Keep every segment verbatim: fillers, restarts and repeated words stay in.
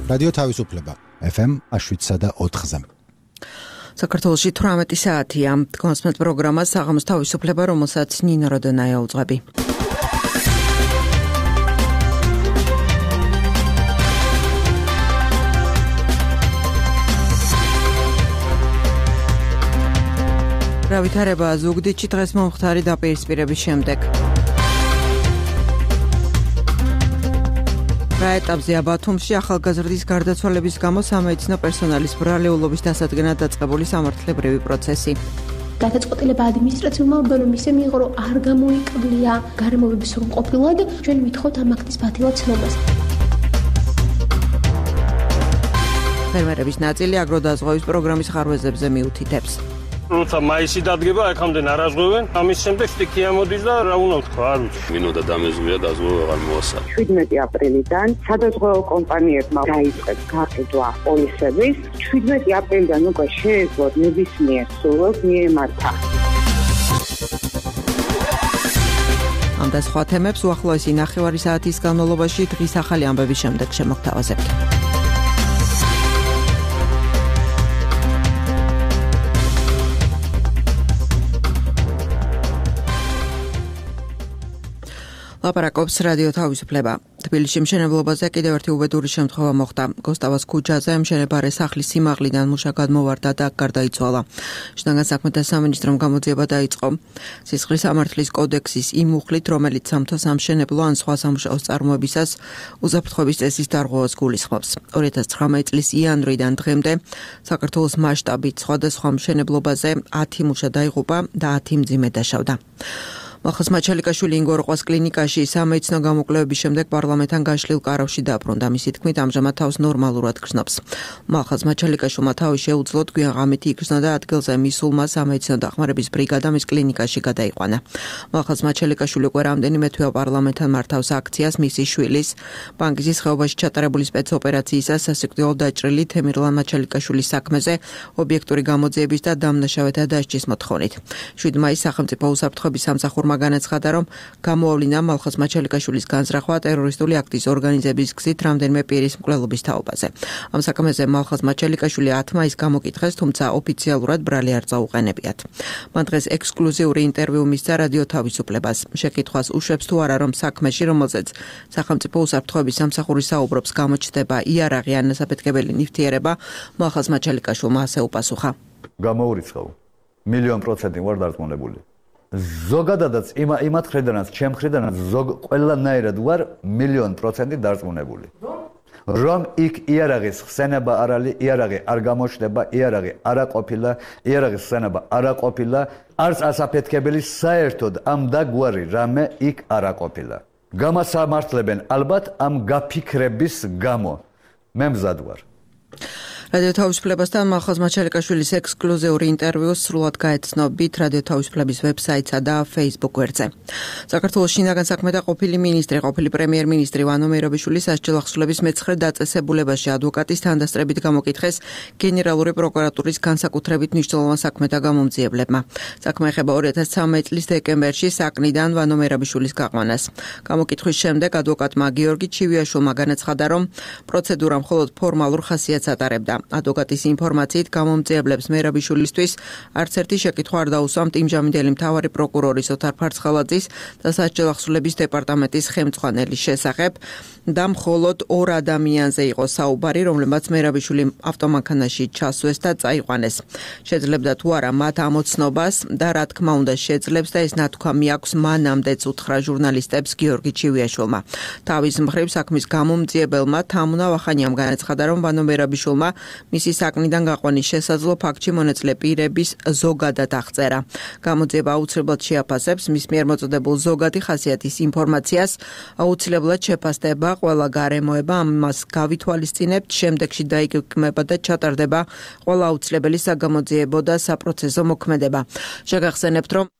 რადიო თავისუფლება ეფ ემ შვიდსა და ოთხზე. საქართველოში თვრამეტი საათია. კონსმეთ პროგრამა საღამოს თავისუფლება, რომელსაც ნინო როდონაია უძღვები. რა ვითარება ზუგდიდში დღეს მომხდარი დაპირისპირების შემდეგ. რა ეტაპზეა ბათუმში ახალგაზრდის გარდაცვალების გამო სამედიცინო პერსონალის ბრალეულობის დასადგენად დაწყებული სამართლებრივი პროცესი. გადაწყვეტილება ადმინისტრაციულმა ორგანომ ისე მიიღო, რომ არ გამოიკვლია გარემოების სრულყოფილად, ჩვენ ვითხოვთ ამ აქტის ბათილად ცნობას. ფერმერების ნაწილი აგროდაზღვევის პროგრამის ხარვეზებზე მიუთითებს. როცა მაისი დადგება, აქამდე არაზღვევენ, ამის შემდეგ სტიქი ამოდის და რა უნდა ვთქვა, არ ვიცი. მინოდა დამეზღვია დაზღვევა აღარ მოასწარ. შვიდმეტი აპრილიდან სადაზღვევო კომპანიებმა დაიწყეს გაყიდვა პოლისების. შვიდმეტი აპრილიდან უკვე შეეძლოთ ნებისმიერ სურვილს მიემართა. ამ და სხვა თემებს უახლოესი ნახევარი საათის განმავლობაში დღის ახალი ამბების შემდეგ შემოგთავაზებთ. ლაპარაკობს რადიო თავისუფლება. თბილისში მშენებლობაზე კიდევ ერთი უბედური შემთხვევა მოხდა. გოსტავას ქუჩაზე მშენებარე სახლის სიმაღლიდან მუშა გადმოვარდა და გარდაიცვალა. შინაგან საქმეთა სამინისტრომ გამოძიება დაიწყო. სისხლის სამართლის კოდექსის იმ მუხლით, რომელიც სამთო სამშენებლო ან სხვა სამუშაოს წარმოებისას უსაფრთხოების წესის დარღვევას გულისხმობს. ორი ათას ცხრამეტი წლის იანვრიდან დღემდე საქართველოს მასშტაბით სხვადასხვა მშენებლობაზე ათი მუშა დაიღუპა და ათი მძიმე დაშავდა. მალხაზ მაჩალიკაშვილი ინგოროყვას კლინიკაში სამედიცინო გამოკვლევების შემდეგ პარლამენტთან გაშლილ კარავში დაბრუნდა. მისი თქმით, ამჟამად თავს ნორმალურად გრძნობს. მალხაზ მაჩალიკაშვილმა თავი შეუძლო, გვიან ღამით იგრძნო და ადგილზე მისულმა სამედიცინო დახმარების ბრიგადა მის კლინიკაში გადაიყვანა. მალხაზ მაჩალიკაშვილი უკვე რამდენიმე თვეა პარლამენტთან მართავს აქციას მისი შვილის პანკისის ხეობაში ჩატარებული სპეცოპერაციისას სასიკვდილო დაჭრილი თემირლან მაჩალიკაშვილის საქმეზე ობიექტური გამოძიების და დამნაშავეთა დასჯის მოთხოვნით. შვიდი მაისს სახელმწიფო უსაფრთხოების სამსახურმა განაცხადა, რომ გამოავლინა მალხაზ მაჩალიკაშვილის განზრახვა ტერორისტული აქტის ორგანიზების გზით რამდენიმე პირის მკვლელობის თაობაზე. ამ საქმეზე მალხაზ მაჩალიკაშვილი ათი მაისს გამოკითხეს, თუმცა ოფიციალურად ბრალი არ წაუყენებიათ. მან დღეს ექსკლუზიური ინტერვიუ მისცა რადიო თავისუფლებას. შეკითხვას უშვებს თუ არა, რომ საქმეში, რომელზეც სახელმწიფო უსაფრთხოების სამსახური საუბრობს, გამოჩნდება იარაღი ან ასაფეთქებელი ნივთიერება, მალხაზ მაჩალიკაშვილმა ასე უპასუხა. გამოურიცხავ. მილიონ პროცენტი ვარ დარწმუნებული. ზოგადადაც იმ იმათ ხრიდანაც, ჩემ ხრიდანაც ზოგ ყველანაირად ვარ მილიონ პროცენტი დარწმუნებული. რომ იქ იარაღის ხსენება არ არის, იარაღი არ გამოჩნდება, იარაღი არ ყოფილა, იარაღის ხსენება არ ყოფილა, არც ასაფეთქებელი საერთოდ ამ დაგვარი რამე იქ არ ყოფილა. გამასამართლებენ ალბათ ამ გაფიქრების გამო. მე მზად ვარ. რადიო თავისუფლებასთან მალხაზ მაჩალიკაშვილის ექსკლუზიური ინტერვიუ სრულად გაეცნობით რადიო თავისუფლების ვებსაიტსა და Facebook გვერდზე. საქართველოს შინაგან საქმეთა ყოფილი მინისტრი, ყოფილი პრემიერ-მინისტრი ვანო მერაბიშვილი სასჯელ ახსნილების მეცხრე დაწესებულებაში ადვოკატის თანდასწრებით გამოკითხეს გენერალური პროკურატურის განსაკუთრებით მნიშვნელოვან საქმეთა გამომძიებლებმა. საქმე ეხება ორი ათას ცხრამეტი წლის დეკემბერში საკნიდან ვანო მერაბიშვილის გაყვანას. გამოკითხვის შემდეგ ადვოკატმა გიორგი ჩივიაშვილმა განაცხადა, რომ პროცედურა მხოლოდ ფორმალურ ხასიათს ატარებდა. ადვოკატის ინფორმაციით გამომძიებლებს მერაბიშვილისთვის არც ერთი შეკითხვა არ დაუსვამთ იმჟამინდელი მთავარი პროკურორის ოთარ ფარცხალაძის და სასჯელ ახსნილების დეპარტამენტის ხელმძღვანელის შესახებ და მხოლოდ ორ ადამიანზე იყო საუბარი, რომლებმაც მერაბიშვილი ავტომანქანაში ჩასვეს და წაიყვანეს. შეძლებდა თუ არა მათ ამოცნობას და რა თქმა უნდა შეძლებს და ეს ნათქვამი აქვს მანამდეც უთხრა ჟურნალისტებს გიორგი ჩივიაშვილმა. თავის მხრივ საქმის გამომძიებელმა თამუნა ვახანიამ განაცხადა, რომ ვანო მერაბიშვილმა მისი საკნიდან გაყვანის შესაძლო ფაქტში მონაწილე პირების ზოგადად აღწერა. გამოძიება აუცილებლად შეაფასებს მის მიერ მოწოდებულ ზოგადი ხასიათის ინფორმაციას, აუცილებლად შეფასდება ყველა გარემოება, ამას გავითვალისწინებთ, შემდეგში დაიგეგმება და ჩატარდება ყველა აუცილებელი საგამოძიებო და საპროცესო მოქმედება. შეგახსენებთ, რომ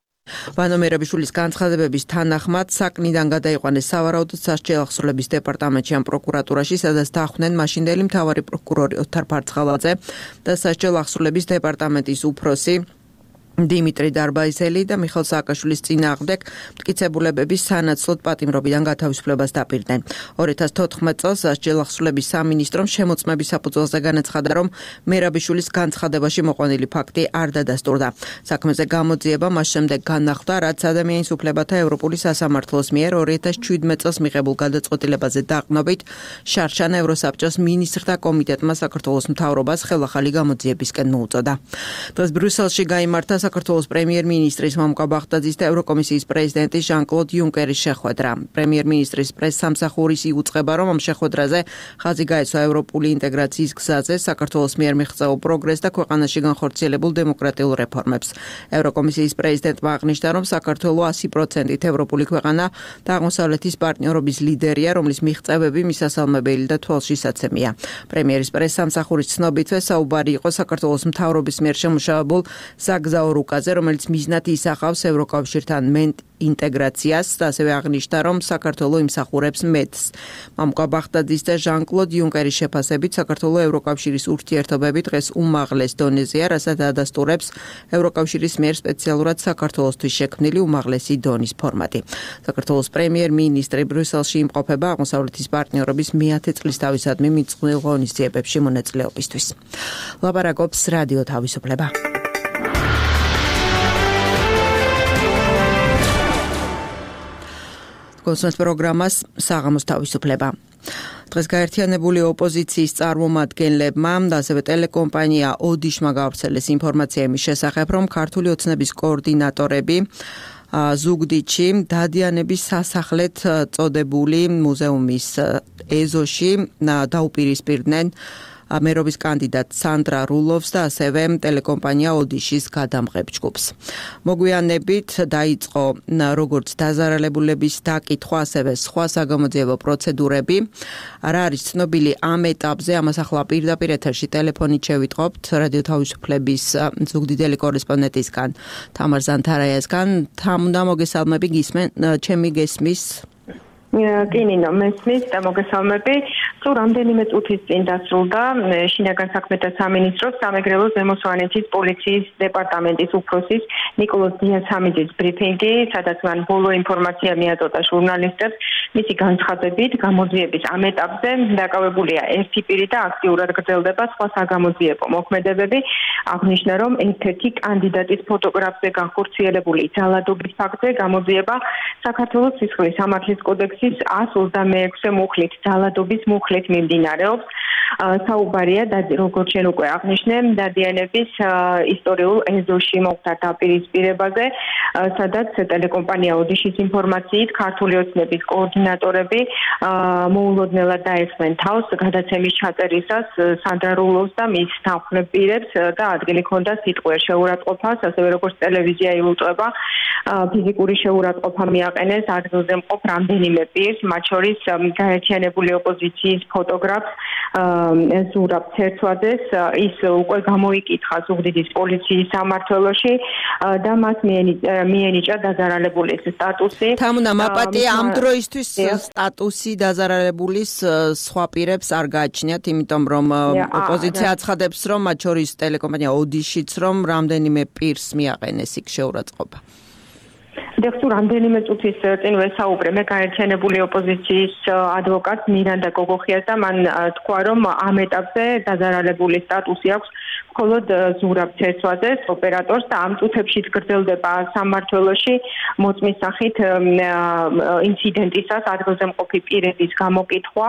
ვანო მერაბიშვილის განცხადებების თანახმად საკნიდან გადაიყვანეს სავარაუდოდ სასჯელ ახსნილების დეპარტამენტში ან პროკურატურაში, სადაც დახვდნენ მაშინდელი მთავარი პროკურორი ოთარ ფარცხალაძე და სასჯელ ახსნილების დეპარტამენტის უფროსი დიმიტრი დარბაისელი და მიხელ სააკაშვილის წინააღმდეგ მტკიცებულებების სანაცვლოდ პატიმრობიდან გათავისუფლებას დაპირდნენ. ორი ათას თოთხმეტ წელს ჯელახსულების სამინისტრომ შემოწმების საფუძველზე განაცხადა, რომ მერაბიშვილის განცხადებაში მოყვანილი ფაქტი არ დადასტურდა. საქმეზე გამოძიება მას შემდეგ განახლდა, რაც ადამიანის უფლებათა ევროპული სასამართლოს მიერ ორი ათას შვიდმეტ წელს მიღებულ გადაწყვეტილებაზე დაყრდნობით შარშან ევროსაბჭოს მინისტრთა კომიტეტმა საქართველოს მთავრობას ხელახალი გამოძიებისკენ მოუწოდა. დღეს ბრიუსელში გაიმართა საქართველოს პრემიერ-მინისტრის მამუკა ბახტაძის და ევროკომისიის პრეზიდენტის ჟან-კლოდ იუნკერის შეხვედრა. პრემიერ-მინისტრის პრეს-სამსახურის იუწყება, რომ ამ შეხვედრაზე ხაზი გაეცვა ევროპული ინტეგრაციის გზაზე, საქართველოს მიერ მიღწეულ პროგრესს და ქვეყანაში განხორციელებულ დემოკრატიულ რეფორმებს. ევროკომისიის პრეზიდენტმა აღნიშნა, რომ საქართველო ასი პროცენტით ევროპული ქვეყანა და აღმოსავლეთის პარტნიორობის ლიდერია, რომლის მიღწევები მისასალმებელი და თვალშისაცემია. პრემიერის პრეს-სამსახურის ცნობითვე საუბარი იყო საქართველოს მთავრობის მიერ შემუშავებულ საგზაო რუკაზე, რომელიც მიზნად ისახავს ევროკავშირთან მენტ ინტეგრაციას და ასევე აღნიშნა, რომ საქართველო იმსახურებს მეტს. მამუკა ბახტაძის და ჟან-კლოდ იუნკერის შეფასებით საქართველო ევროკავშირის ურთიერთობები დღეს უმაღლეს დონეზეა, რასაც ადასტურებს ევროკავშირის მიერ სპეციალურად საქართველოსთვის შექმნილი უმაღლესი დონის ფორმატი. საქართველოს პრემიერ-მინისტრი ბრიუსელში იმყოფება აღმოსავლეთის პარტნიორობის მეათე წლისთავისადმი მიწყვილ ღონისძიებებში მონაწილეობისთვის. ლაპარაკობს რადიო თავისუფლება. კონსულტ პროგრამას საღამოს თავისუფლება. დღეს გაერთიანებული ოპოზიციის წარმომადგენლებმა და ასევე ტელეკომპანია ოდიშმა გავრცელეს ინფორმაცია იმის შესახებ, რომ ქართული ოცნების კოორდინატორები ზუგდიდში დადიანების სასახლეთ წოდებული მუზეუმის ეზოში დაუპირისპირდნენ მერობის კანდიდატ სანდრა რულოვს და ასევე ტელეკომპანია ოდიშის გადამღებ ჯგუფს. მოგვიანებით დაიწყო როგორც დაზარალებულების დაკითხვა, ასევე სხვა საგამოძიებო პროცედურები. რა არის ცნობილი ამ ეტაპზე, ამას ახლა პირდაპირ ეთერში ტელეფონით შევიტყობთ რადიო თავისუფლების ზუგდიდელი კორესპონდენტისგან თამარ ზანთარაიასგან. თამუნდა მოგესალმები, გისმენ, ჩემი გესმის კინინო მესმის და მოგესალმები. თუ რამდენიმე წუთის წინ დასრულდა შინაგან საქმეთა სამინისტროს სამეგრელო ზემო სვანეთის პოლიციის დეპარტამენტის უფროსის ნიკოლოზ დიასამიძის ბრიფინგი, სადაც მან ბოლო ინფორმაცია მიაწოდა ჟურნალისტებს. მისი განცხადებით, გამოძიების ამ ეტაპზე დაკავებულია ერთი პირი და აქტიურად გრძელდება სხვა საგამოძიებო მოქმედებები. აღნიშნა, რომ ერთ-ერთი კანდიდატის ფოტოგრაფზე განხორციელებული ძალადობის ფაქტზე გამოძიება საქართველოს სისხლის სამართლის კოდექსის εκατს ოცდამეექვსე მუხლით ძალადობის მუხლით მიმდინარეობს. საუბარია და როგორც შენ უკვე აღნიშნე, დადიანების ისტორიულ ეზოში მოხდა დაპირისპირებაზე, სადაც ტელეკომპანია ოდიშის ინფორმაციით ქართული ოცნების კოორდინატორები მოულოდნელად დაესხნენ თავს გადაცემის ჩაწერისას სანდრა რულოვს და მის თანხმობ პირებს და ადგილი ჰქონდა სიტყვიერ შეურაცხყოფას, ასევე როგორც ტელევიზია იუწება, ფიზიკური შეურაცხყოფა მიაყენეს ადგილზე მყოფ რამდენიმე პირს, მათ შორის გაერთიანებული ოპოზიციის ფოტოგრაფს ზურაბ ცერცვაძეს. ის უკვე გამოიკითხა ზუგდიდის პოლიციის სამმართველოში და მას მიენიჭა დაზარალებულის სტატუსი. თამუნა მაპატია ამ დროისთვის სტატუსი დაზარალებულის სხვა პირებს არ გააჩნიათ, იმიტომ რომ ოპოზიცია აცხადებს, რომ მათ შორის ტელეკომპანია ოდიშიც რომ რამდენიმე პირს მიაყენეს იქ შეურაცხყოფა. დეხსუ რამდენიმე წუთის წინ ვესაუბრე მე გაერთიანებული ოპოზიციის ადვოკატ მირანდა გოგოხიას და მან თქვა, რომ ამ ეტაპზე დაზარალებული სტატუსი აქვს მხოლოდ ზურაბ ცერცვაძეს ოპერატორს და ამ წუთებში გრძელდება სამმართველოში მოწმის სახით ინციდენტისას ადგილზე მყოფი პირების გამოკითხვა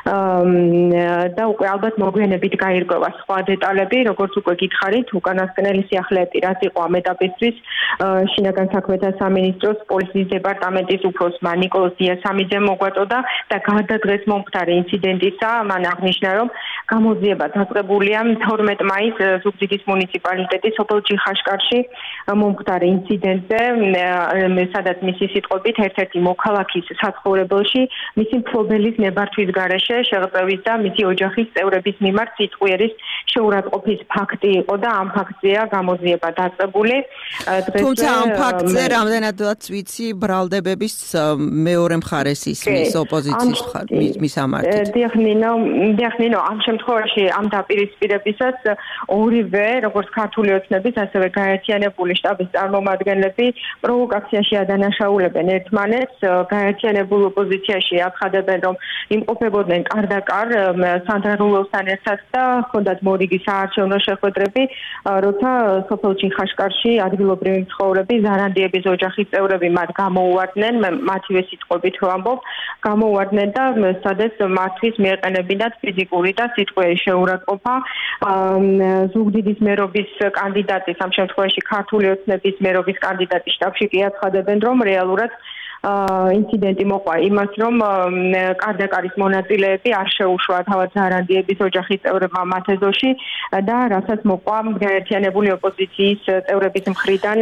და უკვე ალბათ მოგვიანებით გაირკვევა სხვა დეტალები, როგორც უკვე გითხარით, უკანასკნელი სიახლეები რაც იყო ამ ეტაპისთვის შინაგან საქმეთა სამინისტროს პოლიციის დეპარტამენტის უფროსმა ნიკოლოზ დიასამიძემ მოგვაწოდა და გადადღეს მომხდარი ინციდენტისა მან აღნიშნა, რომ გამოძიება დაწყებულია თორმეტ მაისს ზუგდიდის მუნიციპალიტეტის სოფელ ჯიხაშკარში მომხდარ ინციდენტზე, სადაც მისი სიტყვებით ერთ-ერთი მოქალაქის საცხოვრებელში მისი მფლობელის ნებართვის გარეშე შეღწევის და მისი ოჯახის წევრების მიმართ სიტყვიერის შეურაცხყოფის ფაქტი იყო და ამ ფაქტზეა გამოძიება დაწყებული. თუმცა ამ ფაქტზე რამდენადაც ვიცი ბრალდებების მეორე მხარეს ისმის ოპოზიციის მისამართით. დიახნინო, დიახნინო, ამ შემთხვევაში ამ დაპირისპირებისას ორივე, როგორც ქართული ოცნების, ასევე გაერთიანებული შტაბის წარმომადგენლები პროვოკაციაში ადანაშაულებენ ერთმანეთს, გაერთიანებულ ოპოზიციაში აცხადებენ, რომ იმყოფებოდნენ კარდაკარ სანდრა რულოვსთან ერთად და ჰქონდათ მორიგი საარჩევნო შეხვედრები, როცა სოფელ ჩიხაშკარში ადგილობრივი მცხოვრები ზარანდიების ოჯახის წევრები მათ გამოუვარდნენ, მათივე სიტყვებით რო ამბობ, გამოუვარდნენ და სადაც მათთვის მიეყენებინათ ფიზიკური და სიტყვიერი შეურაცხყოფა. ზუგდიდის მერობის კანდიდატი, ამ შემთხვევაში ქართული ოცნების მერობის კანდიდატი შტაბში კი აცხადებენ, რომ რეალურად ინციდენტი მოყვა იმას, რომ კარდაკარის მონაწილეები არ შეუშვა თავად ზარანდიების ოჯახის წევრებმა მათ ეზოში და რასაც მოყვა გაერთიანებული ოპოზიციის წევრების მხრიდან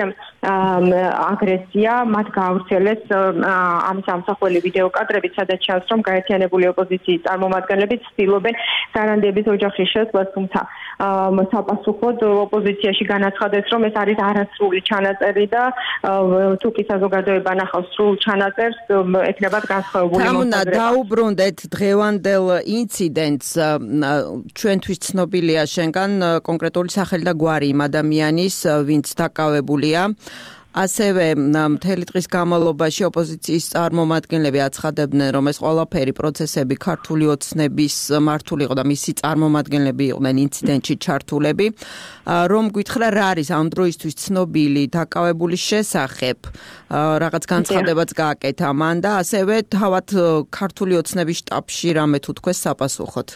აგრესია, მათ გაავრცელეს ამის ამსახველი ვიდეო კადრებით, სადაც ჩანს, რომ გაერთიანებული ოპოზიციის წარმომადგენლები ცდილობენ ზარანდიების ოჯახის შესვლას, თუმცა საპასუხოდ ოპოზიციაში განაცხადეს, რომ ეს არის არასრული ჩანაწერი და თუ კი საზოგადოება ნახავს სრულ ჩანაწერს, ეკნებათ განსხვავებული მოსაზრება. დაუბრუნდეთ დღევანდელ ინციდენტს. ჩვენთვის ცნობილია შენგან კონკრეტული სახელი და გვარი იმ ადამიანის, ვინც დაკავებულია. ასევე მთელი დღის განმავლობაში ოპოზიციის წარმომადგენლები აცხადებდნენ, რომ ეს ყველაფერი პროცესები ქართული ოცნების მართული იყო და მისი წარმომადგენლები იყვნენ ინციდენტში ჩართულები. რომ გითხრა რა არის ამ დროისთვის ცნობილი დაკავებულის შესახებ, რაღაც განცხადებაც გააკეთა მან და ასევე თავად ქართული ოცნების შტაბში რამე თუ თქვეს საპასუხოდ.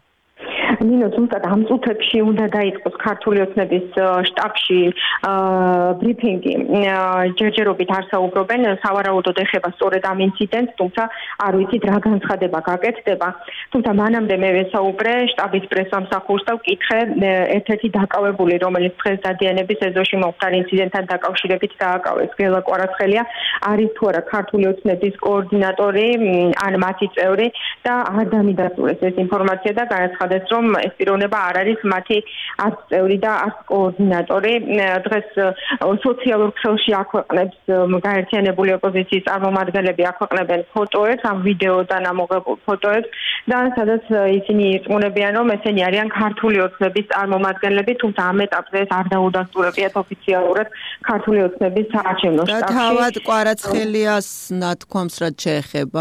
ნინო, თუმცა ამ წუთებში უნდა დაიწყოს ქართული ოცნების შტაბში ბრიფინგი. ჯერჯერობით არ საუბრობენ, სავარაუდოდ ეხება სწორედ ამ ინციდენტს, თუმცა არ ვიცით რა განცხადება გაკეთდება. თუმცა მანამდე მე ვესაუბრე შტაბის პრესამსახურს და ვკითხე ერთ-ერთი დაკავებული, რომელიც დღეს დადიანების ეზოში მომხდარ ინციდენტთან დაკავშირებით დააკავეს, გელა კვარაცხელია, არის თუ არა ქართული ოცნების კოორდინატორი ან მათი წევრი და არ დამიდასტურეს ეს ინფორმაცია და განაცხადეს, რომ ეს პიროვნება არ არის მათი არც წევრი და არც კოორდინატორი. დღეს სოციალურ ქსელში აქვეყნებს გაერთიანებული ოპოზიციის წარმომადგენლები აქვეყნებენ ფოტოებს, ამ ვიდეოდან ამოღებულ ფოტოებს და სადაც ისინი ირწმუნებიან, რომ ესენი არიან ქართული ოცნების წარმომადგენლები, თუმცა ამ ეტაპზე ეს არ დაუდასტურებიათ ოფიციალურად ქართული ოცნების საარჩევნო შტაბში. და თავად კვარაცხელიას ნათქვამს რაც შეეხება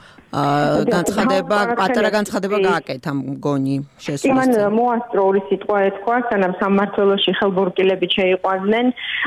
განცხადება, პატარა განცხადება გააკეთა მგონი შესვლის. იმან მოასწრო ორი სიტყვა ეთქვა, სანამ სამმართველოში ხელბორკილებით შეიყვანდნენ.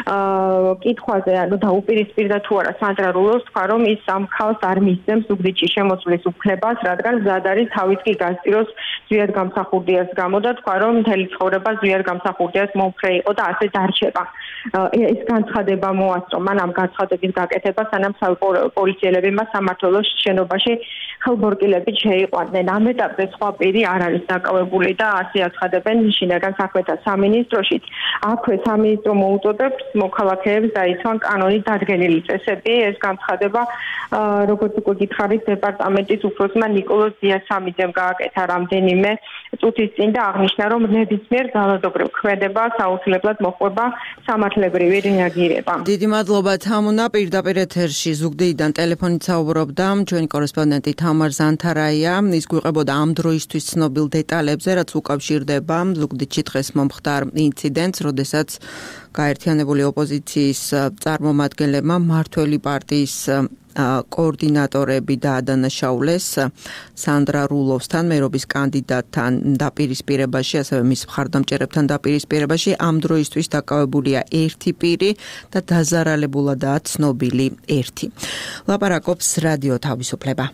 კითხვაზე, ანუ დაუპირისპირდა თუ არა სანდრა რულოვს, თქვა, რომ ის ამ ხალხს არ მისცემს ზუგდიდში შემოსვლის უფლებას, რადგან მზად არის თავის კი გასწიროს ზვიად გამსახურდიას გამო და თქვა, რომ მთელი ცხოვრება ზვიად გამსახურდიას მომხრე იყო და ასე დარჩება. ეს განცხადება მოასწრო მან ამ განცხადების გაკეთება, სანამ პოლიციელები მას სამმართველოს შენობაში ხელბორკილებით შეიყვანდნენ. ამ ეტაპზე სხვა პირი არ არის დაკავებული და ასე აცხადებენ შინაგან საქმეთა სამინისტროშიც. აქვე სამინისტრო მოუწოდებს მოქალაქეებს დაიცვან კანონით დადგენილი წესები. ეს განცხადება, როგორც უკვე გითხარით, დეპარტამენტის უფროსმა ნიკოლოზ დიასამიძემ გააკეთა რამდენიმე წუთის წინ და აღნიშნა, რომ ნებისმიერ ძალადობრივ ქმედებას აუცილებლად მოჰყვება სამართლებრივი რეაგირება. დიდი მადლობა თამუნა, პირდაპირ ეთერში ზუგდიდიდან ტელეფონით საუბრობდა ჩვენი კორესპონდენტი თამარ ზანთარაია. ის გვიყვებოდა ამ დროისთვის ცნობილ დეტალებზე, რაც უკავშირდება ზუგდიდში დღეს მომხდარ ინციდენტს, როდესაც გაერთიანებული ოპოზიციის წარმომადგენლებმა მმართველი პარტიის კოორდინატორები დაადანაშაულეს სანდრა რულოვსთან, მერობის კანდიდატთან დაპირისპირებაში, ასევე მის მხარდამჭერებთან დაპირისპირებაში. ამ დროისთვის დაკავებულია ერთი პირი და დაზარალებულადაა ცნობილი ერთი. ლაპარაკობს რადიო თავისუფლება.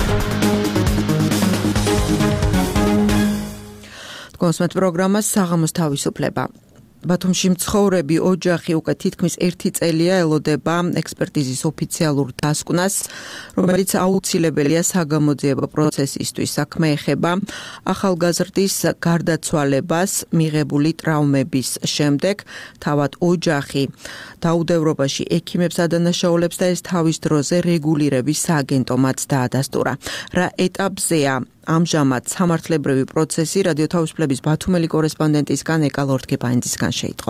კონსმეთ პროგრამას საღამოს თავისუფლება. ბათუმში მცხოვრები ოჯახი უკვე თითქმის ერთი წელია ელოდება ექსპერტიზის ოფიციალურ დასკვნას, რომელიც აუცილებელია საგამოძიებო პროცესისთვის. საქმე ეხება ახალგაზრდის გარდაცვალებას მიღებული ტრაუმების შემდეგ. თავად ოჯახი დაუდევრობაში ექიმებს ადანაშაულებს და ეს თავის დროზე რეგულირების სააგენტომაც დაადასტურა. რა ეტაპზეა ამჟამად სამართლებრივი პროცესი? რადიო თავისუფლების ბათუმელი კორესპონდენტისგან ეკა ლორდგებაინძისგან შეიტყობთ.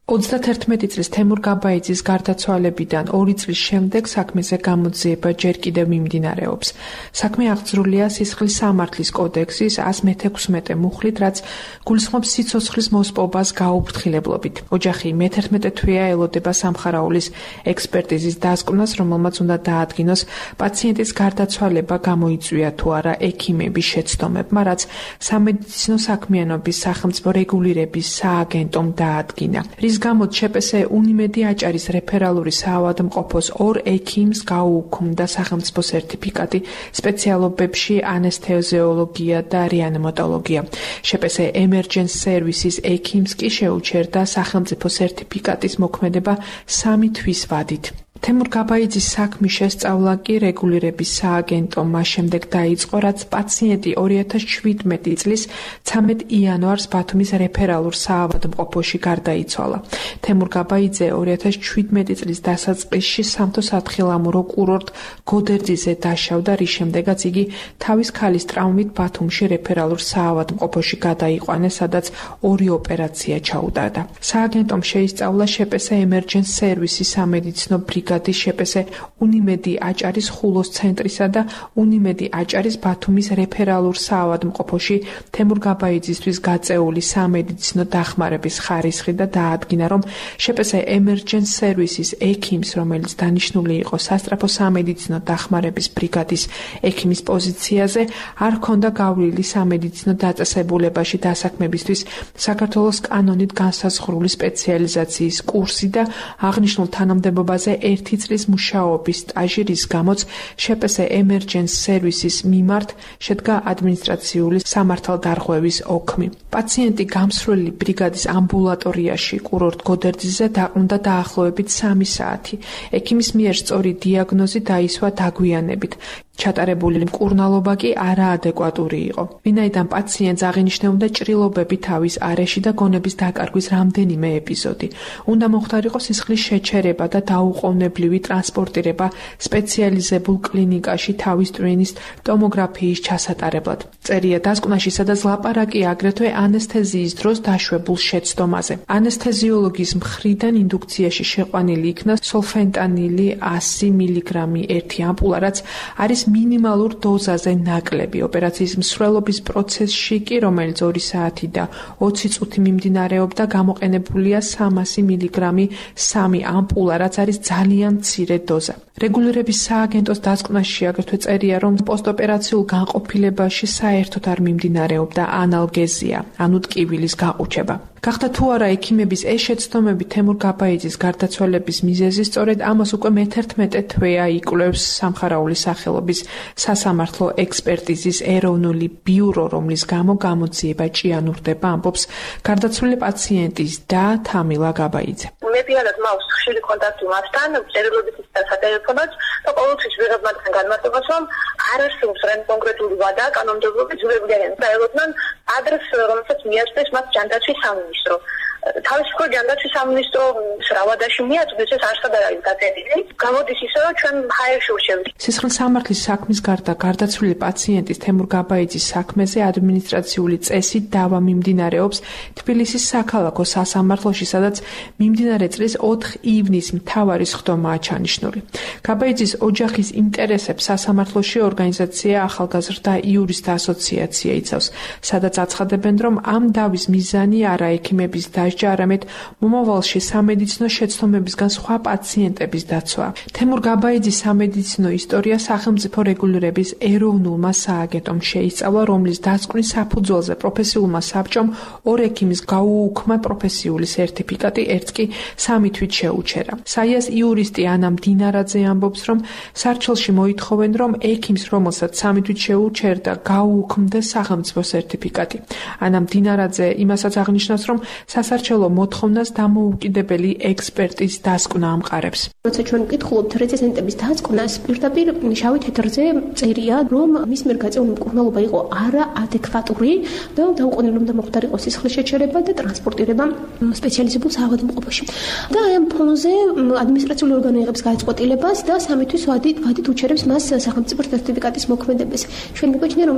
ოცდათერთმეტი წლის თემურ გაბაიძის გარდაცვალებიდან ორი წლის შემდეგ საქმეზე გამოძიება ჯერ კიდევ მიმდინარეობს. საქმე აღძრულია სისხლის სამართლის კოდექსის ას მეთექვსმეტე მუხლით, რაც გულისხმობს სიცოცხლის მოსპობას გაუფრთხილებლობით. ოჯახი მეთერთმეტე თვეა ელოდება სამხარაულის ექსპერტიზის დასკვნას, რომელმაც უნდა დაადგინოს პაციენტის გარდაცვალება გამოიწვია თუ არა ექიმების შეცდომებმა, რაც სამედიცინო საქმიანობის სახელმწიფო რეგულირების სააგენტომ დაადგინა. რის გამოც შეპესე უნიმედი აჭარის რეფერალური საავადმყოფოს ორ ექიმს გაუუქმდა სახელმწიფო სერტიფიკატი სპეციალობებში ანესთეზიოლოგია და რეანიმატოლოგია. შეპესე emergency services ექიმს კი შეუჩერდა სახელმწიფო სერტიფიკატის მოქმედება სამი თვის ვადით. თემურ გაბაიძის საქმის შესწავლა კი რეგულირების სააგენტომ მას შემდეგ დაიწყო, რაც პაციენტი ორი ათას შვიდმეტი წლის ცამეტ იანვარს ბათუმის რეფერალურ საავადმყოფოში გარდაიცვალა. თემურ გაბაიძე ორი ათას შვიდმეტი წლის დასაწყისში სამთო სათხილამურო კურორტ გოდერძიზე დაშავდა, რის შემდეგაც იგი თავის ქალის ტრაუმით ბათუმში რეფერალურ საავადმყოფოში გადაიყვანეს, სადაც ორი ოპერაცია ჩაუტარდა. სააგენტომ შეისწავლა შეპესე emergency services სამედიცინო ბრიგადის შეპესე უნიმედი აჭარის ხულოს ცენტრისა და უნიმედი აჭარის ბათუმის რეფერალურ საავადმყოფოში თემურ გაბაიძისთვის გაწეული სამედიცინო დახმარების ხარისხი და დაადგინა, რომ შეპესე emergency services ექიმს, რომელიც დანიშნული იყო სასწრაფო სამედიცინო დახმარების ბრიგადის ექიმის პოზიციაზე, არ ჰქონდა გავლილი სამედიცინო დაწესებულებაში დასაქმებისთვის საქართველოს კანონით განსაზღვრული სპეციალიზაციის კურსი და აღნიშნულ თანამდებობაზე ერთი წლის მუშაობის სტაჟი, რის გამოც შეპესე emergency services მიმართ შედგა ადმინისტრაციული სამართალდარღვევის ოქმი. პაციენტი გამსვლელი ბრიგადის ამბულატორიაში კურორტ გოდერძიზე დაყრდნდა დაახლოებით სამი საათი. ექიმის მიერ სწორი დიაგნოზი დაისვა დაგვიანებით. ჩატარებული მკურნალობა კი არაადეკვატური იყო. ვინაიდან პაციენტს აღინიშნებოდა ჭრილობები თავის არეში და გონების დაკარგვის რამდენიმე ეპიზოდი. უნდა მოხდარიყო სისხლის შეჩერება და დაუყოვნებლივი ტრანსპორტირება სპეციალიზებულ კლინიკაში თავის ტვინის ტომოგრაფიის ჩასატარებლად. წერია დასკვნაში, სადაც ლაპარაკი აგრეთვე ანესთეზიის დროს დაშვებულ შეცდომაზე. ანესთეზიოლოგის მხრიდან ინდუქციაში შეყვანილი იქნა სოლფენტანილი ასი მილიგრამი ერთი ამპულა, რაც არის მინიმალურ დოზაზე ნაკლები. ოპერაციის მსვლელობის პროცესში კი, რომელიც ორი საათი და ოცი წუთი მიმდინარეობდა, გამოყენებულია სამასი მილიგრამი სამი ამპულა, რაც არის ძალიან მცირე დოზა. რეგულირების სააგენტოს დასკვნაში აგრეთვე წერია, რომ პოსტოპერაციულ განყოფილებაში საერთოდ არ მიმდინარეობდა ანალგეზია, ანუ ტკივილის გაყუჩება. გახდა თუ არა ექიმების ეს შეცდომები თემურ გაბაიძის გარდაცვალების მიზეზი, სწორედ ამას უკვე მეთერთმეტე თვეა იკვლევს სამხარაულის სახელობის სასამართლო ექსპერტიზის ეროვნული ბიურო, რომლის გამო გამოძიება ჭიანურდება, ამბობს გარდაცვლილი პაციენტის და თამილა გაბაიძე. მედიალად მაქვს ხშირი კონტაქტი მასთან, წერილობით და სატელეფონოც და ყოველთვის ვიღებ მათთან განმარტებას, რომ არ არსებობს რამ კონკრეტული ვადა კანონმდებლობით ძულებდნენ და ელოდნენ ადრესს, რომელსაც მიაწვდეს მათ ჯანდაცვის სამინისტრო. თავისუფლად ჯანდაცვის სამინისტროს რავადაში მიაწვდეს, ეს არსად არ არის დაწერილი. გამოდის ისე, რომ ჩვენ ჰაერში ურჩევთ. სისხლის სამართლის საქმის გარდა გარდაცვლილი პაციენტის თემურ გაბაიძის საქმეზე ადმინისტრაციული წესით დავა მიმდინარეობს თბილისის საქალაქო სასამართლოში, სადაც მიმდინარე წლის ოთხ ივნისს მთავარი სხდომაა ჩანიშნული. გაბაიძის ოჯახის ინტერესებს სასამართლოში ორგანიზაცია ახალგაზრდა იურისტთა ასოციაცია იცავს, სადაც აცხადებენ, რომ ამ დავის მიზანი არა ექიმების დასჯა, არამედ მომავალში სამედიცინო შეცდომებისგან სხვა პაციენტების დაცვა. თემურ გაბაიძის სამედიცინო ისტორია სახელმწიფო რეგულირების ეროვნულმა სააგენტომ შეისწავლა, რომლის დასკვნის საფუძველზე პროფესიულმა საბჭომ ორ ექიმის გაუუქმა პროფესიული სერტიფიკატი, ერთ კი სამი თვით შეუჩერა. საიას იურისტი ანა მდინარაძე ამბობს, რომ სარჩელში მოითხოვენ, რომ ექიმს, რომელსაც სამი თვით შეუჩერდა, გაუუქმდეს სახელმწიფო სერტიფიკატი. ანა მდინარაძე იმასაც აღნიშნავს, რომ სასარჩელო მოთხოვნას დამოუკიდებელი ექსპერტის დასკვნა ამყარებს. როცა ჩვენ ვკითხულობთ რეცენზენტების დასკვნას, პირდაპირ შავი თეთრზე წერია, რომ მის მიერ გაწეული მკურნალობა იყო არაადეკვატური და დაუყოვნებლივ უნდა მოხდარიყო სისხლის შეჩერება და ტრანსპორტირება სპეციალიზებულ საავადმყოფოში. და ამ ფონზე ადმინისტრაციული ორგანო იღებს გადაწყვეტილებას და სამი თვის ვადით ვადით უჩერებს მას სახელმწიფო სერტიფიკატის მოქმედებას. ჩვენ მიგვაჩნია, რომ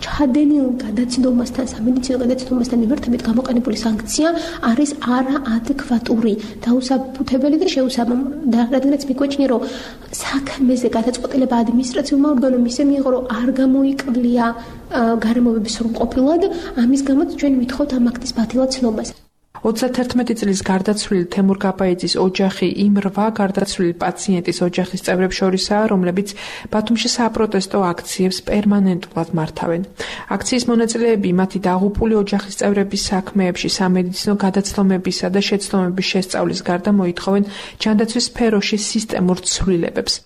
ჩადენილ გადაცნობასთან, სამედიცინო გადაცნობასთან მიმართებით გამოყენებული სანქცია არის არაადეკვატური, დაუსაბუთებელი და შეუსაბამო. და რადგანაც მიგვეჭნია, რომ საქმეზე გადაწყვეტილება ადმინისტრაციულმა ორგანომ ისე მიიღო, რომ არ გამოიკლია გარემოების სრულყოფილად, ამის გამოც ჩვენ ვითხოვთ ამ აქტის ბათილად ცნობას. ოცდათერთმეტი წლის გარდაცვლილი თემურ გაბაიძის ოჯახი იმ რვა გარდაცვლილი პაციენტის ოჯახის წევრებს შორისაა, რომლებიც ბათუმში საპროტესტო აქციებს პერმანენტულად მართავენ. აქციის მონაწილეები მათი დაღუპული ოჯახის წევრების საქმეებში სამედიცინო გადაცლომებისა და შეცდომების შესწავლის გარდა მოითხოვენ ჯანდაცვის სფეროში სისტემურ ცვლილებებს.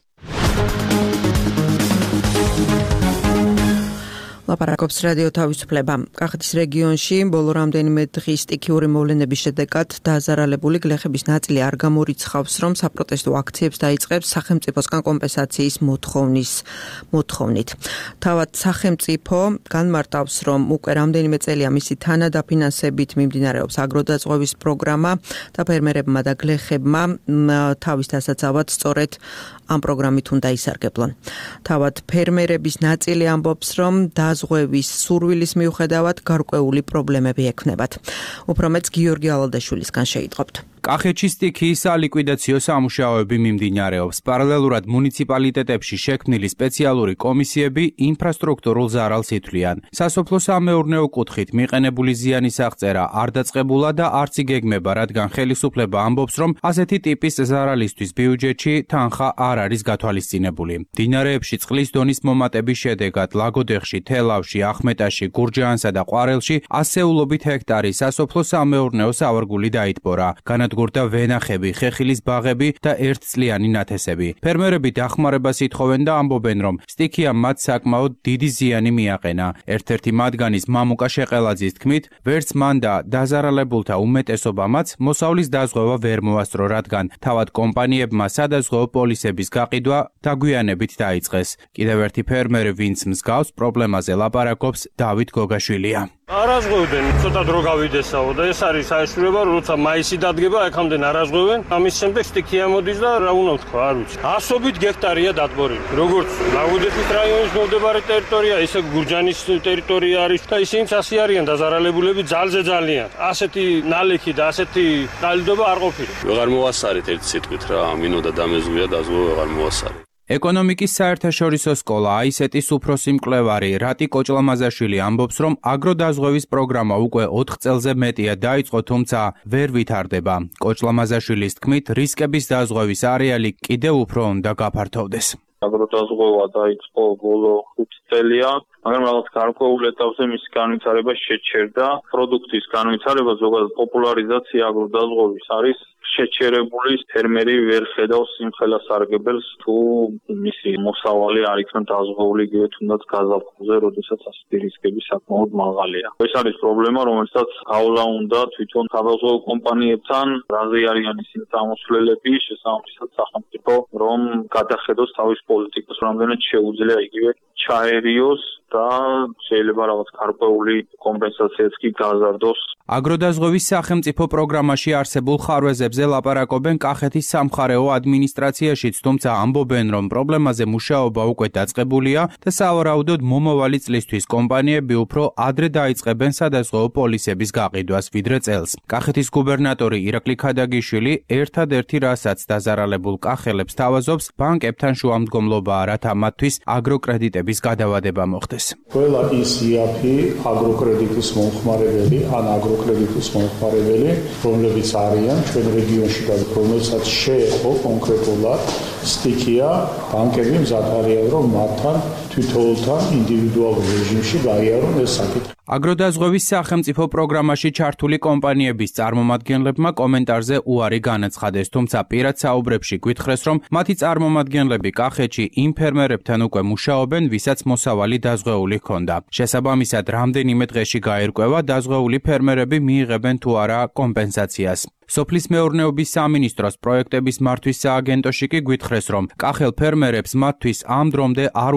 ლაპარაკობს რადიო თავისუფლება. კახეთის რეგიონში ბოლო რამდენიმე დღის სტიქიური მოვლენების შედეგად დაზარალებული გლეხების ნაწილი არ გამორიცხავს, რომ საპროტესტო აქციებს დაიწყებს სახელმწიფოსგან კომპენსაციის მოთხოვნის მოთხოვნით. თავად სახელმწიფო განმარტავს, რომ უკვე რამდენიმე წელია მისი თანადაფინანსებით მიმდინარეობს აგროდაწყვევის პროგრამა და ფერმერებმა და გლეხებმა თავის დასაცავად სწორედ ამ პროგრამით უნდა ისარგებლონ. თავად ფერმერების ნაწილი ამბობს, რომ დაზღვევის სურვილის მიუხედავად გარკვეული პრობლემები ექნებათ. უფრო მეც გიორგი ალადაშვილისგან შეიტყობთ. კახეთში სტიქიის სალიკვიდაციო სამუშაოები მიმდინარეობს. პარალელურად მუნიციპალიტეტებში შექმნილი სპეციალური კომისიები ინფრასტრუქტურულ ზარალს ითვლიან. სასოფლო-სამეურნეო კუთხით მიყენებული ზიანის აღწერა არ დაწყებულა და არც იგეგმება, რადგან ხელისუფლება ამბობს, რომ ასეთი ტიპის ზარალისთვის ბიუჯეტში თანხა არ არის გათვალისწინებული. მდინარეებში წყლის დონის მომატების შედეგად ლაგოდეხში, თელავში, ახმეტაში, გურჯაანსა და ყვარელში ასეულობით ჰექტარი სასოფლო-სამეურნეო სავარგული დაიტბორა. განადგურდა ვენახები, ხეხილის ბაღები და ერთწლიანი ნათესები. ფერმერები დახმარებას ითხოვენ და ამბობენ, რომ სტიქიამ მათ საკმაოდ დიდი ზიანი მიაყენა. ერთ-ერთი მათგანის მამუკა შეყელაძის თქმით, ვერც მან და დაზარალებულთა უმეტესობამაც მოსავლის დაზღვევა ვერ მოასწრო, რადგან თავად კომპანიებმა სადაზღვეო პოლისების გაყიდვა დაგვიანებით დაიწყეს. კიდევ ერთი ფერმერი, ვინც მსგავს პრობლემაზე ლაპარაკობს, დავით გოგაშვილია. არაზღვევდნენ, ცოტა დრო გავიდესაო და ეს არის საეშურება, როცა მაისი დადგება, აქამდე არაზღვევენ. ამის შემდეგ სტიქია მოდის და რა უნდა ვთქვა, არ ვიცი. ასობით გექტარია დატბორილი. როგორც ლაგოდეხის რაიონის მომდებარე ტერიტორია, ისე გურჯაანის ტერიტორია არის და ისინი ასი არიან დაზარალებულები ძალზე ძალიან. ასეთი ნალექი და ასეთი კალიდობა არ ყოფილა. ვეღარ მოასწარეთ ერთ სიტყვით რა, მინოდა დამეზღვია დაზღვევა ვეღარ მოასწარეთ. ეკონომიკის საერთაშორისო სკოლა აისეტის უფროსი მკვლევარი რატი კოჭლამაზაშვილი ამბობს, რომ აგროდაზღვევის პროგრამა უკვე ოთხ წელზე მეტია დაიწყო, თუმცა ვერ ვითარდება. კოჭლამაზაშვილის თქმით, რისკების დაზღვევის არეალი კიდევ უფრო უნდა გაფართოვდეს. აგროდაზღვევა დაიწყო ბოლო ხუთი წელია, მაგრამ რაღაც გარკვეულ ეტაპზე მისი განვითარება შეჩერდა. პროდუქტის განვითარება, ზოგადად პოპულარიზაცია აგროდაზღვევის არის შეჩერებული. ფერმერი ვერ ხედავს სიმხელა სარგებელს, თუ მისი მოსავალი არ იქნება დაზღვეული იგივე თუნდაც გაზაფხულზე, როდესაც ასეთი რისკები საკმაოდ მაღალია. ეს არის პრობლემა, რომელსაც გავლა უნდა თვითონ საზღვაო კომპანიებთან, რაზე არიან ისინი წამოსვლელები, შესაბამისად სახელმწიფო, რომ გადახედოს თავის პოლიტიკას, რამდენად შეუძლია იგივე ჩაერიოს და შეიძლება რაღაც გარკვეული კომპენსაციაც კი გაზარდოს. აგროდაზღვევის სახელმწიფო პროგრამაში არსებულ ხარვეზებზე ლაპარაკობენ კახეთის სამხარეო ადმინისტრაციაშიც, თუმცა ამბობენ, რომ პრობლემაზე მუშაობა უკვე დაწყებულია და სავარაუდოდ მომავალი წლისთვის კომპანიები უფრო ადრე დაიწყებენ სადაზღვეო პოლისების გაყიდვას ვიდრე წელს. კახეთის გუბერნატორი ირაკლი ქადაგიშვილი ერთადერთი რასაც დაზარალებულ კახელებს თავაზობს, ბანკებთან შუამდგომლობაა, რათა მათთვის აგროკრედიტების გადავადება მოხდეს. ყველა ის იაფი აგროკრედიტის მომხმარებელი ან აგროკრედიტის მომხმარებელი, რომლებიც არიან ჩვენ რეგიონში და რომელსაც შეეყო კონკრეტულად სტიქია, ბანკები მზად არიან, რომ მათთან თვითოულთან ინდივიდუალურ რეჟიმში გაიარონ ეს საკითხი. აგროდაზღვევის სახელმწიფო პროგრამაში ჩართული კომპანიების წარმომადგენლებმა კომენტარზე უარი განაცხადეს, თუმცა პირად საუბრებში გვითხრეს, რომ მათი წარმომადგენლები კახეთში იმ ფერმერებთან უკვე მუშაობენ, ვისაც მოსავალი დაზღვეული ჰქონდა. შესაბამისად, რამდენიმე დღეში გაირკვევა დაზღვეული ფერმერები მიიღებენ თუ არა კომპენსაციას. სოფლის მეურნეობის სამინისტროს პროექტების მართვის სააგენტოში კი გვითხრეს, რომ კახელ ფერმერებს მათთვის ამ დრომდე არ უცნობები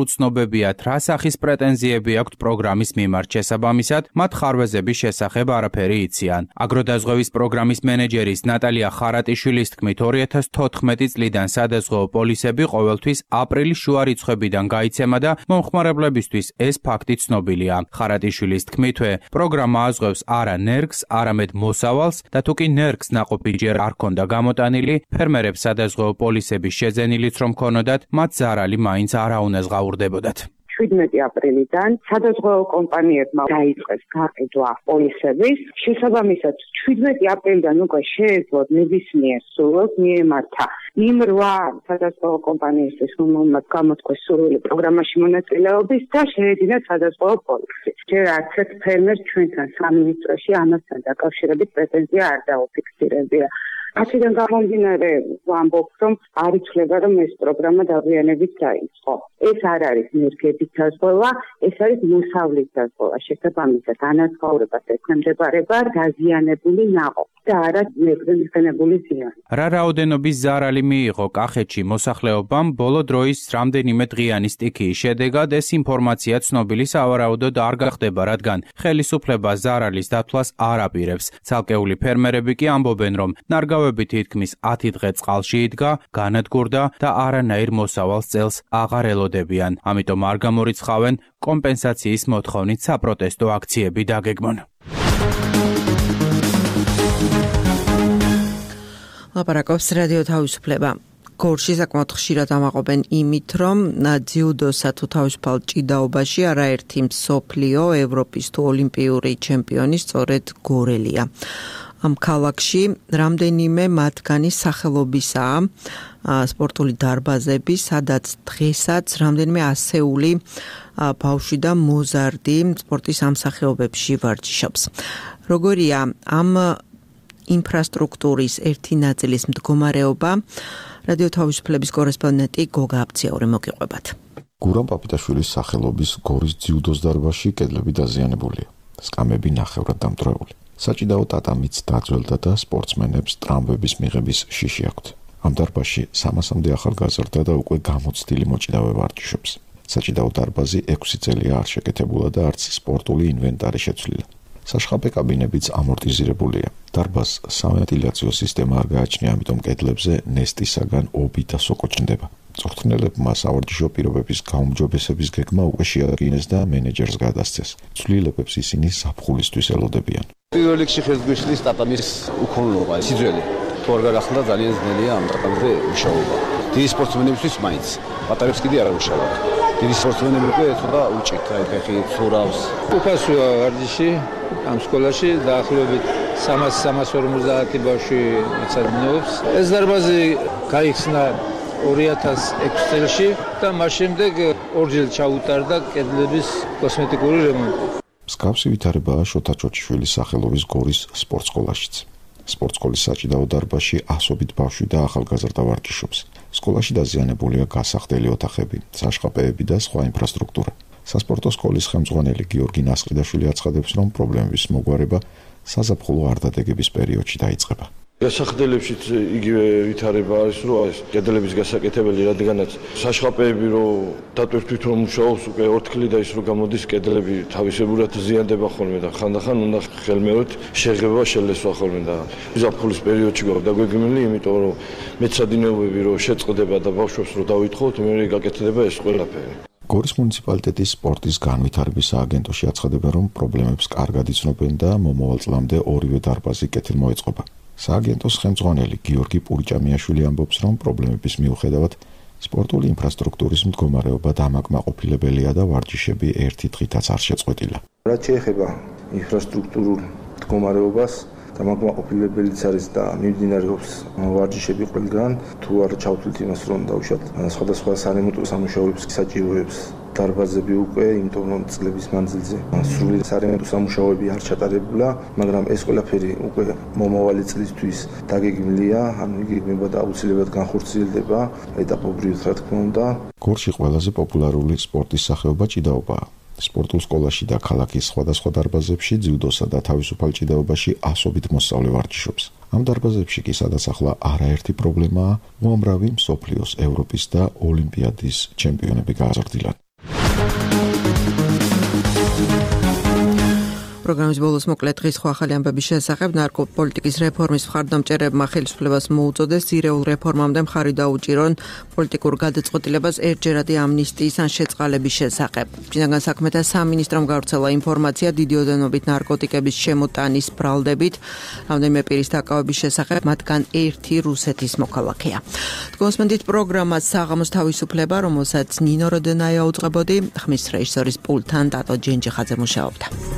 მოუწევებიათ, რა სახის პრეტენზიები აქვთ პროგრამის მიმართ. შესაბამისად, მათ ხარვეზების შესახებ არაფერი იციან. აგროდაზღვევის პროგრამის მენეჯერის ნატალია ხარატიშვილის თქმით, ორი ათას თოთხმეტი წლიდან სადაზღვევო პოლისები ყოველთვის აპრილის შუა რიცხვებიდან გაიცემა და მომხმარებლებისთვის ეს ფაქტი ცნობილია. ხარატიშვილის თქმითვე, პროგრამა აზღვევს არა ნერგს, არამედ მოსავალს და თუ კი ნერგს ნაყოფი ჯერ არ ქონდა გამოტანილი, ფერმერებს სადაზღვევო პოლისების შეძენილიც რომ ქონოდათ, მათ ზარალი მაინც არა უნდა ზღაურდებოდათ. შვიდმეტი აპრილიდან სადაზღვევო კომპანიებმა დაიწყეს გაყიდვა პოლისების. შესაბამისად, შვიდმეტი აპრილიდან უკვე შეეძლოთ ნებისმიერ სურვილს მიემართა იმ რვა სადაზღვევო კომპანიისთვის, რომელმაც გამოთქვეს სურვილი პროგრამაში მონაწილეობის და შეედინათ სადაზღვევო პოლისი. ჯერ არც ერთ ფერმერს ჩვენთან სამინისტროში ამასთან დაკავშირებით პრეტენზია არ დაუფიქსირებია. აქედან გამომდინარე ვამბობ, რომ არ იცვლება, რომ ეს პროგრამა დაგვიანებით დაიწყო. ეს არ არის ნერგების დაზღვევა, ეს არის მოსავლის დაზღვევა. შესაბამისად, განაცხოვრებას ექვემდებარება დაზიანებული ნაყოფი და არა ნერგზე მიხსენებული ზიანი. რა რაოდენობის ზარალი მიიღო კახეთში მოსახლეობამ ბოლო დროის რამდენიმე დღიანი სტიქიის შედეგად ეს ინფორმაცია ცნობილი სავარაუდოდ არ გახდება, რადგან ხელისუფლება ზარალის დათვლას არ აპირებს. ცალკეული ფერმერები კი ამბობენ, რომ ნარგავები თითქმის ათი დღე წყალში იდგა, განადგურდა და არანაირ მოსავალს წელს აღარ ელოდებიან. ამიტომ არ გამორიცხავენ კომპენსაციის მოთხოვნით საპროტესტო აქციები დაგეგმონ. ლაპარაკობს რადიო თავისუფლება. გორში საკმაოდ ხშირად ამაყობენ იმით, რომ ძიუდოსა თუ თავისუფალ ჭიდაობაში არაერთი მსოფლიო, ევროპის თუ ოლიმპიური ჩემპიონი სწორედ გორელია. ამ ქალაქში რამდენიმე მათგანი სახელობისაა სპორტული დარბაზები, სადაც დღესაც რამდენიმე ასეული ბავშვი და მოზარდი სპორტის ამსახეობებში ვარჯიშობს. როგორია ამ ინფრასტრუქტურის ერთი ნაწილის მდგომარეობა, რადიო თავისუფლების კორესპონდენტი გოგა აბციაური მოგიყვებათ. გურამ პაპიტაშვილის სახელობის გორის ძიუდოს დარბაზში კედლები დაზიანებულია. სკამები ნახევრად დამტვრეული. საჭიდაო ტატამიც დაძველდა და სპორტსმენებს ტრამვების მიღების შიში აქვთ. ამ დარბაზში სამასამდე ახალგაზრდა და უკვე გამოცდილი მოჭიდავე ვარჯიშობს. საჭიდაო დარბაზი ექვსი წელია არ შეკეთებულა და არც სპორტული ინვენტარი შეცვლილა. საშხაპე კაბინებიც ამორტიზირებულია. დარბაზს სავენტილიაციო სისტემა არ გააჩნია, ამიტომ კედლებზე ნესტისაგან ობი და სოკო ჩნდება. წვრთნელებმა სავარჯიშო პირობების გაუმჯობესების გეგმა უკვე შეადგინეს და მენეჯერს გადასცეს. ცვლილებებს ისინი საფხულისთვის ელოდებიან. პირველ რიგში ხელგვიშლის ტატამის უქონლობა, სიძველი. თუ არ გახსნა ძალიან ძნელია ამ ტატამზე მუშაობა. დიდი სპორტსმენებისთვის მაინც, პატარებს კიდე არ მუშაობენ. დიდი სპორტსმენები უკვე ცოტა უჭირთ, აი ფეხი ცურავს. უფასოა ვარჯიში ამ სკოლაში დაახლოებით სამას სამას ორმოცდაათი ბავშვი ეცადინეობს. ეს დარბაზი გაიხსნა ორი ათას ექვსი წელში და მას შემდეგ ორჯერ ჩაუტარდა კედლების კოსმეტიკური რემონტი. მსგავსი ვითარებაა შოთა ჩოჩიშვილის სახელობის გორის სპორტსკოლაშიც. სპორტსკოლის საჭიდაო დარბაზში ასობით ბავშვი და ახალგაზრდა ვარჯიშობს. სკოლაში დაზიანებულია გასახდელი ოთახები, საშხაპეები და სხვა ინფრასტრუქტურა. სასპორტო სკოლის ხელმძღვანელი გიორგი ნასყიდაშვილი აცხადებს, რომ პრობლემების მოგვარება საზაფხულო არდადეგების პერიოდში დაიწყება. გასახდელებშიც იგივე ვითარება არის, რომ ეს კედლების გასაკეთებელი, რადგანაც საშხაპეები რო დატვირთვით რომ მუშაობს, უკვე ორთქლი და ის რო გამოდის კედლები თავისებურად ზიანდება ხოლმე და ხანდახან უნდა ხელმეორედ შეღება შელესვა ხოლმე და ზაფხულის პერიოდში გვაქვს დაგვეგმილი, იმიტომ რომ მეცადინეობები რო შეწყდება და ბავშვებს რო დავითხოვოთ, მე გაკეთდება ეს ყველაფერი. გორის მუნიციპალიტეტის სპორტის განვითარების სააგენტოში აცხადება, რომ პრობლემებს კარგად იცნობენ და მომავალ წლამდე ორივე დარბაზი კეთილმოეწყობა. სააგენტოს ხელმძღვანელი გიორგი პურიჭამიაშვილი ამბობს, რომ პრობლემების მიუხედავად სპორტული ინფრასტრუქტურის მდგომარეობა დამაკმაყოფილებელია და ვარჯიშები ერთი დღითაც არ შეწყვეტილა. რაც შეეხება ინფრასტრუქტურულ მდგომარეობას, დამაკმაყოფილებელიც არის და მიმდინარეობს ვარჯიშები ყველგან, თუ არ ჩავთვლით იმას, რომ დავუშვათ სხვადასხვა სარემონტო სამუშაოებს საჭიროებს დარბაზები უკვე, იმიტომ რომ წლების მანძილზე სრული სარემონტო სამუშაოები არ ჩატარებულა, მაგრამ ეს ყველაფერი უკვე მომავალი წლისთვის დაგეგმილია, ანუ იგეგმება და აუცილებლად განხორციელდება ეტაპობრივად, რა თქმა უნდა. გორში ყველაზე პოპულარული სპორტის სახეობა ჭიდაობაა. სპორტულ სკოლაში და ქალაქის სხვადასხვა დარბაზებში ძიუდოსა და თავისუფალ ჭიდაობაში ასობით მოსწავლე ვარჯიშობს. ამ დარბაზებში კი სადაც ახლა არაერთი პრობლემაა, უამრავი მსოფლიოს, ევროპის და ოლიმპიადის ჩემპიონები გააზრდილან. პროგრამის ბოლოს მოკლედ დღის სხვა ახალი ამბების შესახებ ნარკოპოლიტიკის რეფორმის მხარდამჭერებმა ხელისუფლებას მოუწოდეს ძირეულ რეფორმამდე მხარი დაუჭირონ პოლიტიკურ გადაწყვეტილებას ერთჯერადი ამნისტიის ან შეწყალების შესახებ. შინაგან საქმეთა სამინისტრომ გავრცელა ინფორმაცია დიდი ოდენობით ნარკოტიკების შემოტანის ბრალდებით, რამდენიმე პირის დაკავების შესახებ, მათგან ერთი რუსეთის მოქალაქეა. თქვენსმენთ პროგრამას საღამოს თავისუფლება, რომელსაც ნინო როდენაია უძღვებოდი, ხმის რეჟისორის პულტთან ტატო ჯენჯიხაძე მუშაობდა.